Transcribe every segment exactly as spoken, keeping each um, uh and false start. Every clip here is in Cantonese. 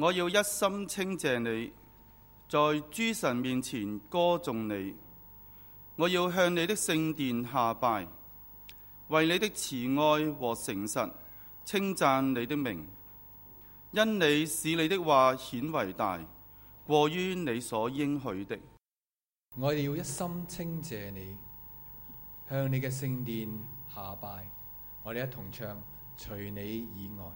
我要一心稱謝你，在諸神面前歌頌你。我要向你的聖殿下拜，為你的慈愛和誠實稱讚你的名，因你使你的話顯為大，過於你所應許的。 我哋要一心稱謝你，向你嘅聖殿下拜。我哋一同唱，除你以外。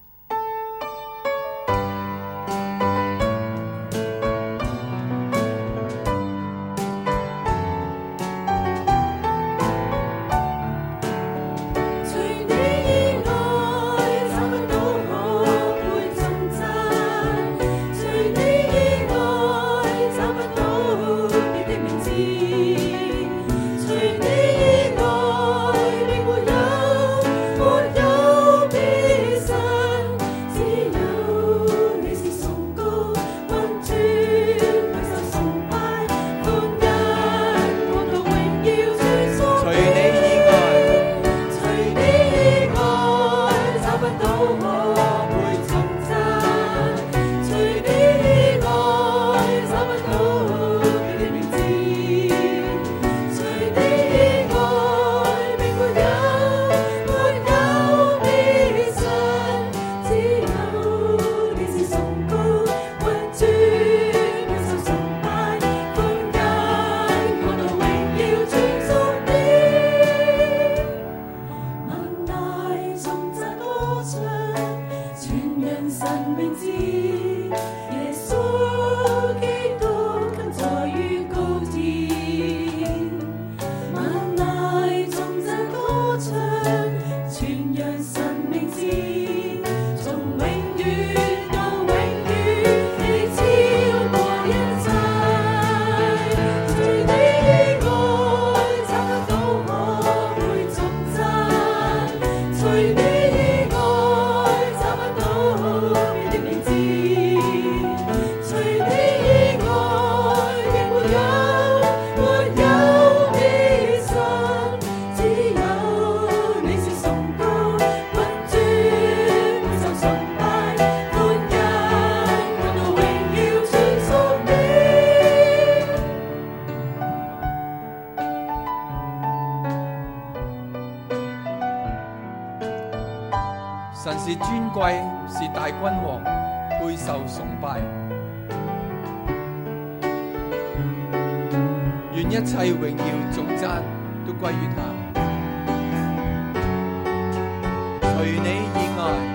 神是尊貴，是大君王，配受崇拜。願一切榮耀頌讚都歸於他。除你以外，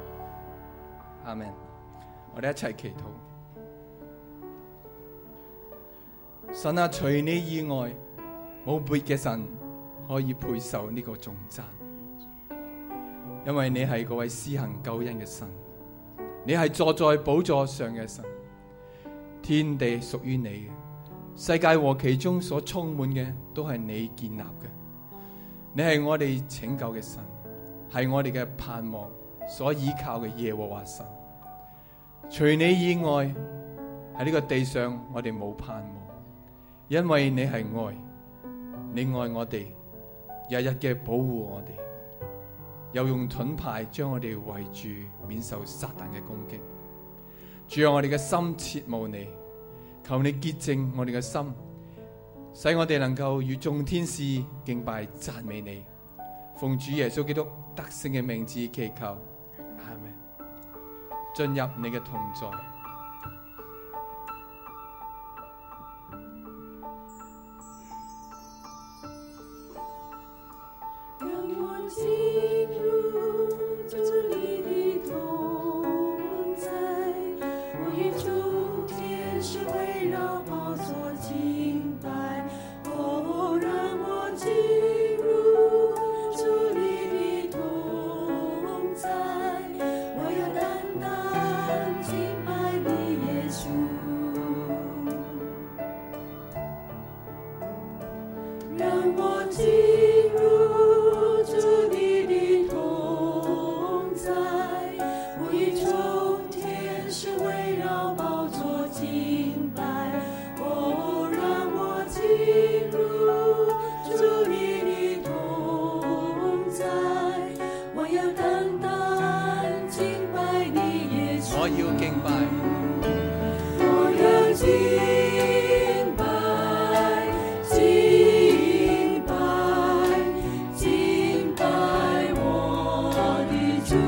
我哋一齊祈禱。 神啊，除你以外，冇別嘅神可以配受呢個頌讚，因為你係嗰位施行救恩嘅神，你係坐在寶座上嘅神，天地屬於你嘅，世界和其中所充滿嘅都係你建立嘅，你係我哋拯救嘅神，係我哋嘅盼望所依靠嘅耶和華神。除你以外，喺呢個地上我哋冇盼望，因為你係愛，你愛我哋，日日嘅保護我哋，又用盾牌將我哋圍住，免受撒旦嘅攻擊。主啊，我哋嘅心切慕你，求你潔淨我哋嘅心，使我哋能夠與眾天使敬拜讚美你。奉主耶穌基督得勝嘅名字祈求，阿們。進入你嘅同在。 讓我進入主你的同在，我與眾天使圍繞寶座敬拜。哦，讓我進入主你的同在，我要單單敬拜你耶穌。讓我進入主你的同在，我與眾天使圍繞寶座敬拜。哦，讓我進入主你的同在，我要單單敬拜你耶穌。 我要敬拜， 我要敬拜，敬拜，敬拜我的主。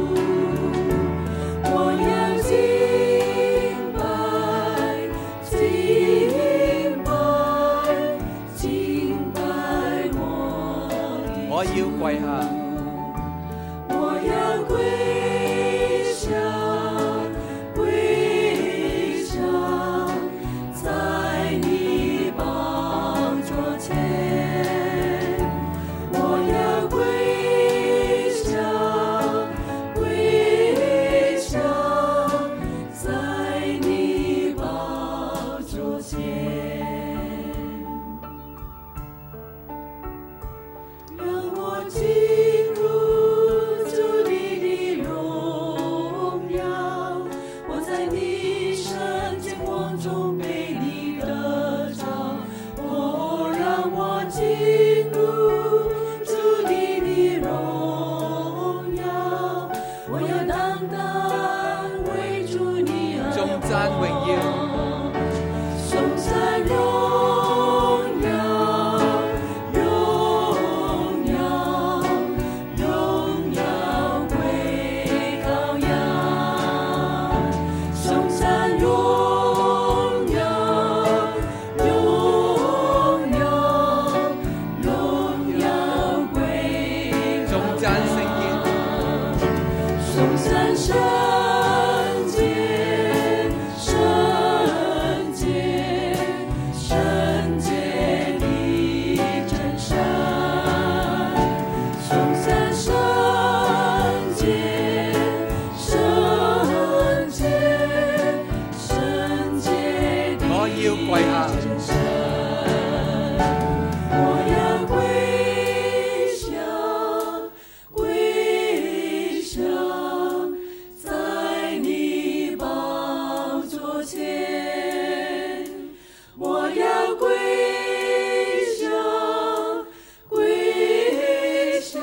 我要敬拜，敬拜，敬拜我的主。 我要跪下， 我要跪下，跪下，在你寶座前。我要跪下，跪下，在你寶座前。讓我進入主你的榮耀，我在你聖潔光中被你得着。哦，讓我進入主你的榮耀，我要單單為主你而頌讚榮耀， 頌讚榮耀，榮耀，榮耀歸羔羊。頌讚榮耀，榮耀，榮耀歸頌羔讚聖潔， 羊。頌讚聖潔，聖潔，聖潔的真神。頌讚聖潔，聖潔，聖潔的我要跪下， 真神。我要跪下，跪下，在你寶座前。我要跪下，跪下，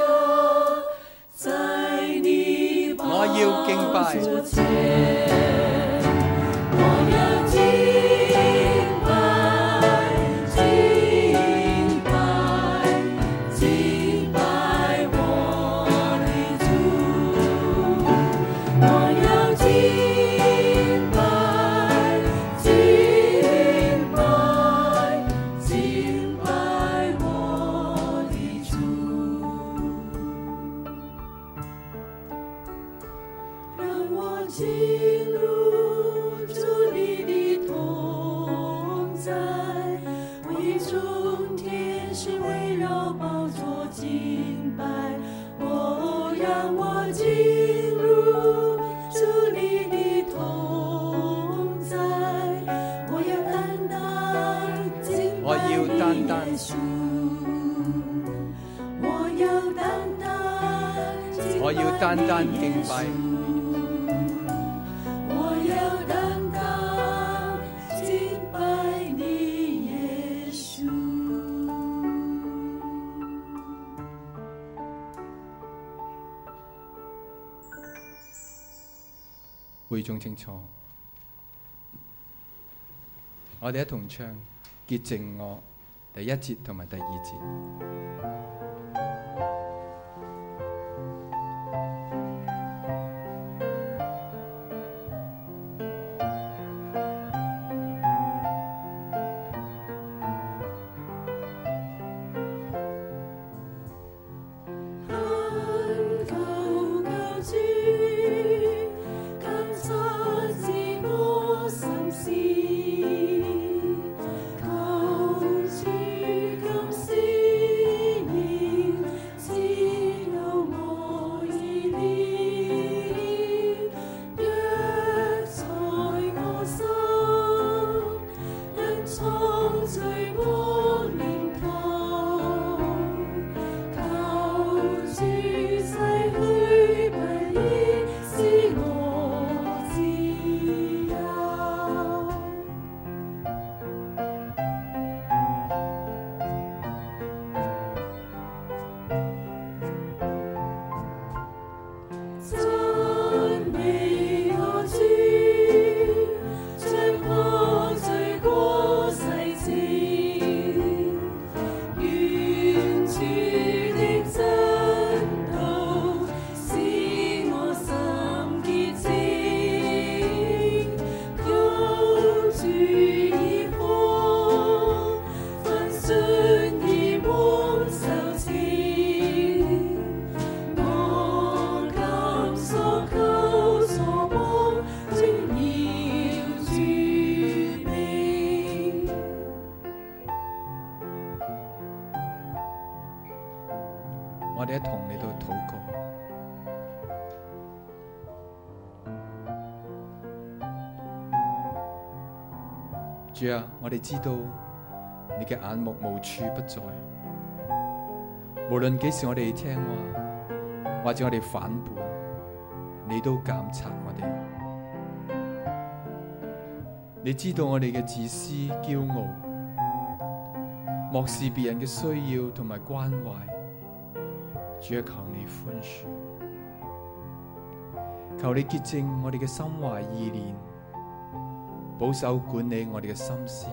在你寶我要敬拜座前。我要敬拜，敬拜，敬拜我的主。我要敬拜，敬拜，敬拜我的主。讓我進入主你的同在， 让我进入主你的同在，我要单单敬拜我要單單耶穌，我要單單敬拜我要單單敬拜你。 我要單單敬拜你，耶穌。 會眾清楚，我哋一同唱潔淨我第一節同埋第二節。我哋一同嚟到禱告。主啊，我哋知道你嘅眼目無處不在，無論幾時我哋聽話，或者我哋反叛，你都監察我哋。你知道我哋嘅自私、驕傲，漠視別人嘅需要同埋關懷。主啊，求你寬恕，求你潔淨我哋嘅心懷意念，保守管理我哋嘅心思，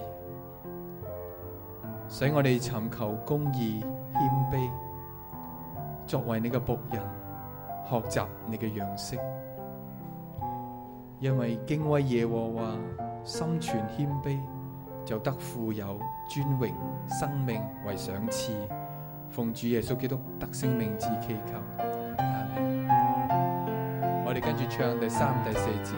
使我哋尋求公義、謙卑，作為你嘅僕人，學習你嘅樣式。因為敬畏耶和華，心存謙卑，就得富有、尊榮、生命為賞賜。奉主耶穌基督得勝名字祈求，阿們。我哋跟住唱第三、第四節。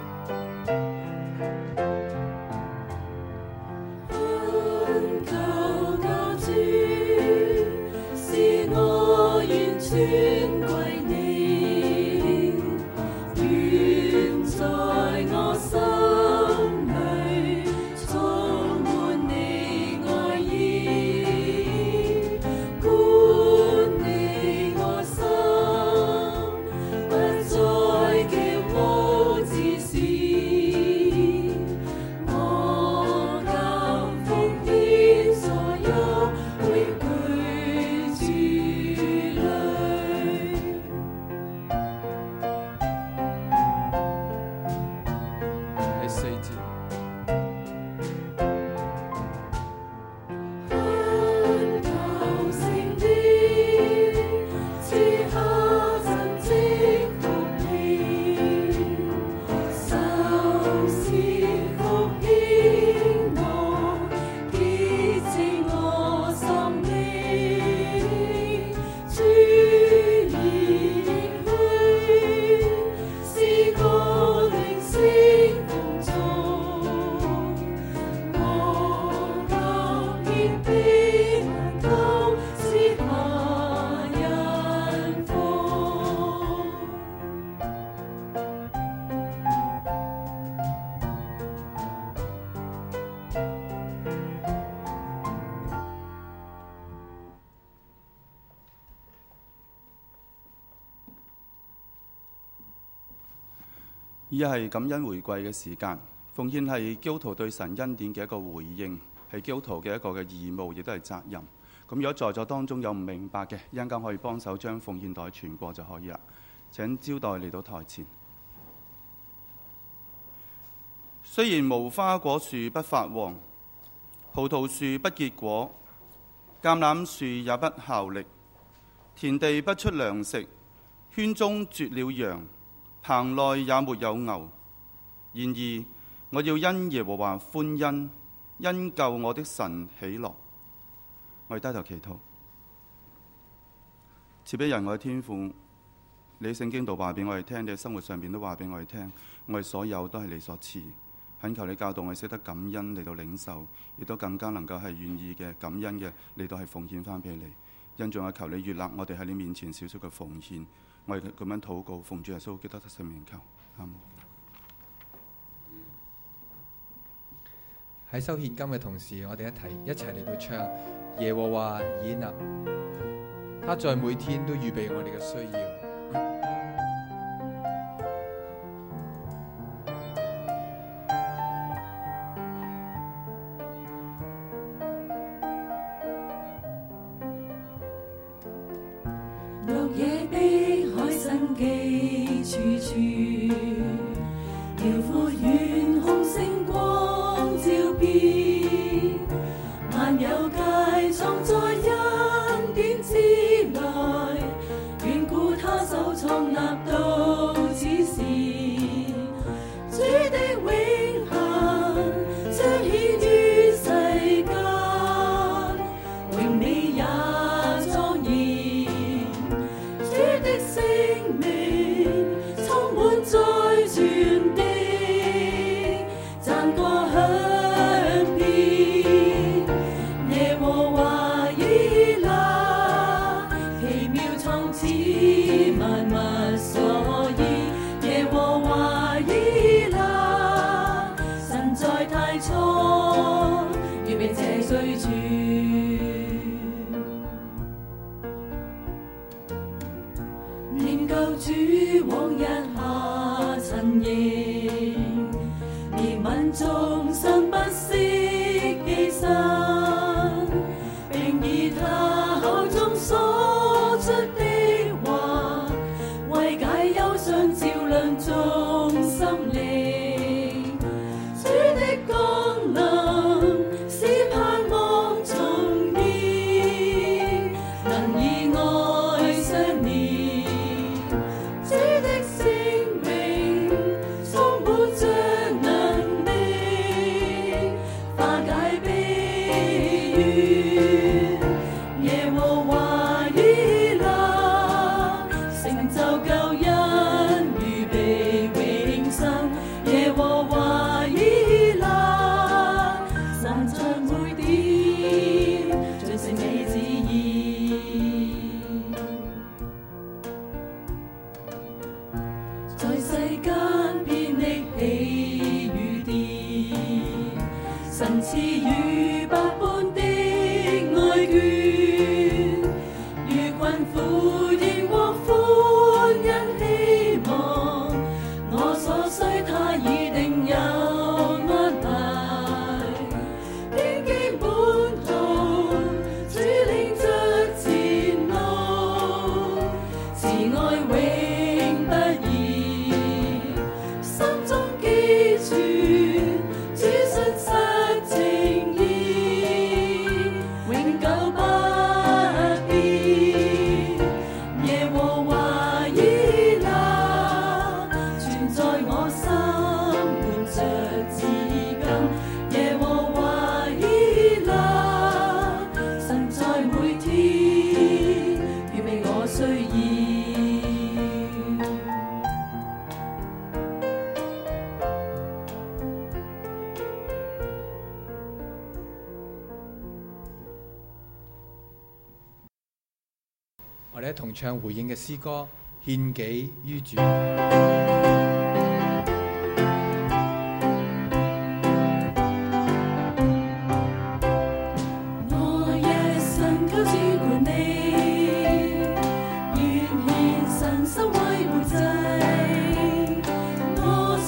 求救主，使我完全歸你，願在我心裏充滿你愛意，管理我心，不再叫我自私。 而係感恩回歸嘅時間。奉獻係基督徒對神恩典嘅一個回應，係基督徒嘅一個嘅義務，亦都係責任。咁如果在座當中有唔明白嘅，一陣間可以幫手將奉獻袋傳過就可以啦。請招待嚟到台前。雖然無花果樹不發黃，葡萄樹不結果，橄欖樹也不效力，田地不出糧食，圈中絕了羊，棚內也沒有牛。然而我要因耶和華歡欣，因救我的神喜樂。我哋低頭祈禱。賜俾人我嘅天父，你聖經度話俾我哋聽，你嘅生活上邊都話俾我哋聽，我哋所有都係你所賜。懇求你教導我哋識得感恩嚟到領受，亦都更加能夠係願意嘅感恩嘅嚟到係奉獻翻俾你。因仲有求你悅納我哋喺你面前少少嘅奉獻，我哋咁樣禱告，奉主耶穌基督的聖名求，阿門。 喺收獻金嘅同時，我哋一齊一齊嚟到唱耶和華以勒，他在每天都預備我哋嘅需要。 綠野碧海生機處處，遼闊遠空星光照遍，萬有皆藏在恩典之內，眷顧他手創立到此時，主的永恆彰顯於世間，榮美也莊嚴。主的聖名充滿在全地，讚歌響遍。耶和華以勒，奇妙創始萬物所依。耶和華以勒，神在太初預備這需主。念舊主往日下陳形，憐憫眾生不惜犧牲，並以他口中所出的話，為解憂傷照亮眾心靈。主的降臨使盼望重現，能以愛相連。主的聖名充滿着能力，化解悲怨。耶和華以勒，成就救恩，預備永生。耶和華以勒，神在每點盡成你旨意。在世間遍歷喜與跌，神賜予百般的愛眷，遇困苦仍獲歡欣希望，我所需他已定有安排。荊棘滿途，主領着前路，慈愛永不移，心中記住主信實情意，永久不變。耶和華以勒，存在我心，活着至今。耶和華以勒，神在每天預備我需要。 我哋一同唱回應嘅詩歌，獻己於主。 我一生靠主管理，願獻身心為活祭。我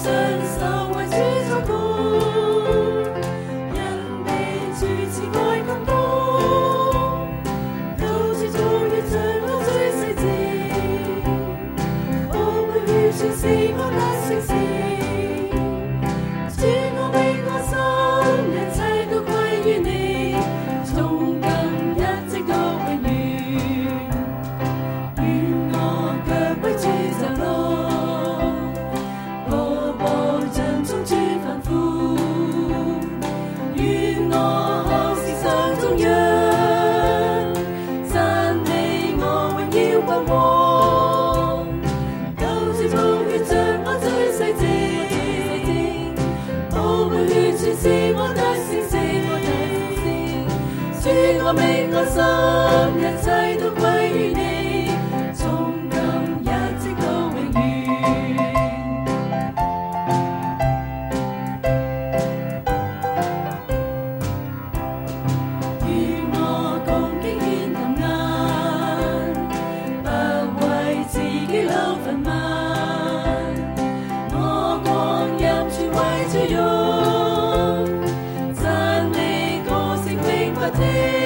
我命我心，一切都歸於你，從今一直到永遠。願我恭敬獻感恩，不為自己留份文，我光陰全為主用，讚美歌聲永不停。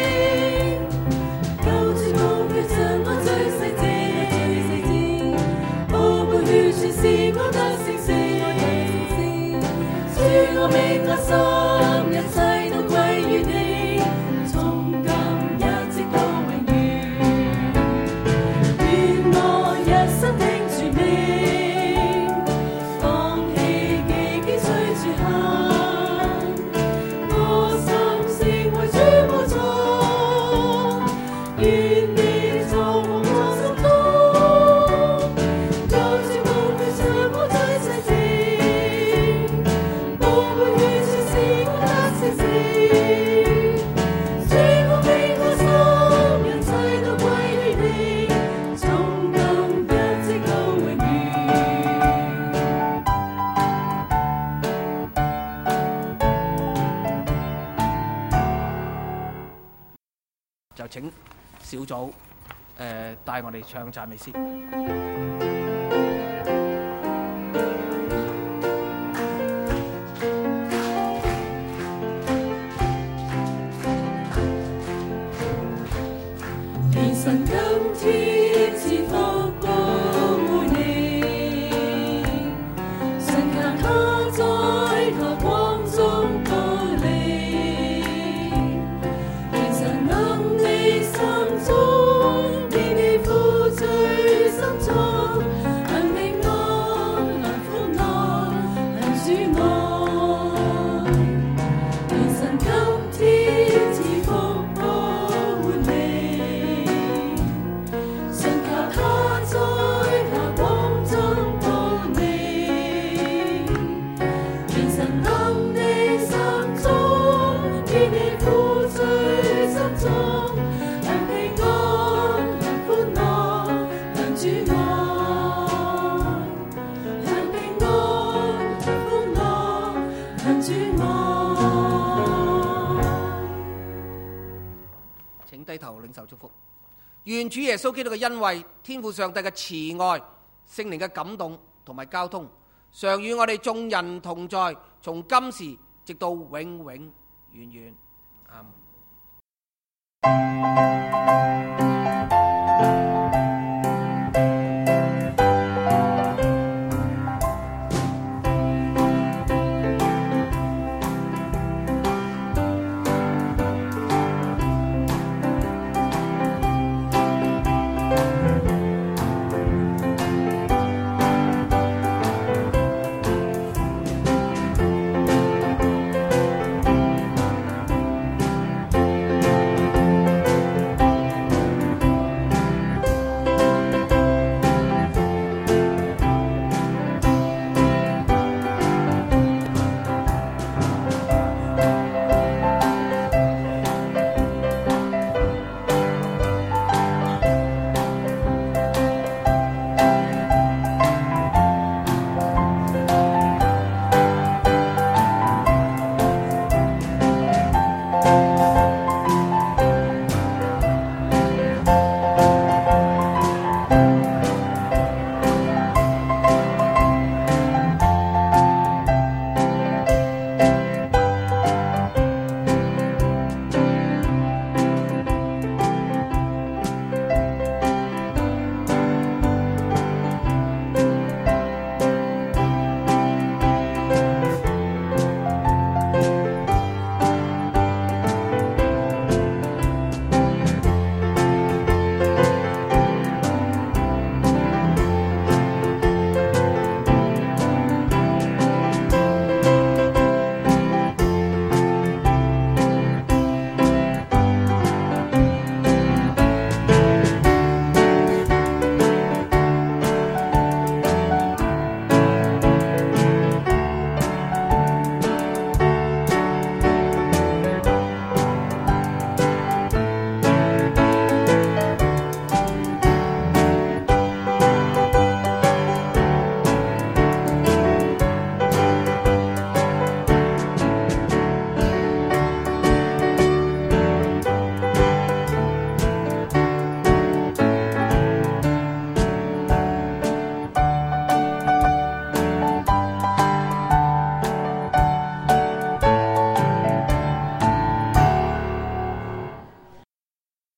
我命我心，一切都歸於你，從今一直到永遠。願我一生聽主命，放棄己見隨主行，我心成為主寶座，願你作我心中，救主寶血將我最洗淨。 就請小組誒、呃、帶我哋唱讚美詩。 願神今天賜福保護你，神靠他在他光中保你，願神能你心中，見你負罪心中，很平安，很歡樂，很主愛。願神今天賜福保護你，神靠他在他光中保你，願神能你心中，見你負罪心中，很平安，很歡樂，很主愛，很平安，很歡樂，很主愛。 請低頭領受祝福。願主耶穌基督嘅恩惠、天父上帝嘅慈愛、聖靈嘅感動同埋交通，常與我哋眾人同在，從今時直到永永遠遠。阿們。